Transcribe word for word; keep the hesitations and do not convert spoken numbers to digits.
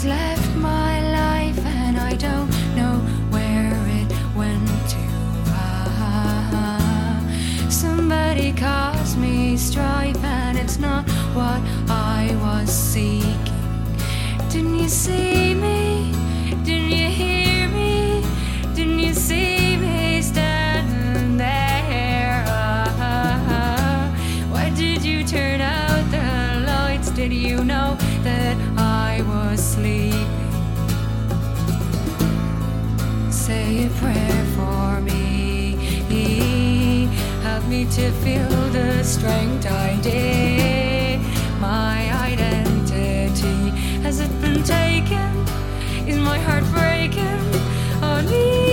has left my life and I don't know where it went to. Ah, somebody caused me strife and it's not what I was seeking. Didn't you see me? Didn't you hear me? Didn't you see me standing there? Ah, why did you turn out the lights? Did you know that I was sleeping? Say a prayer for me. Help me to feel the strength I did. My identity, has it been taken? Is my heart breaking? Oh,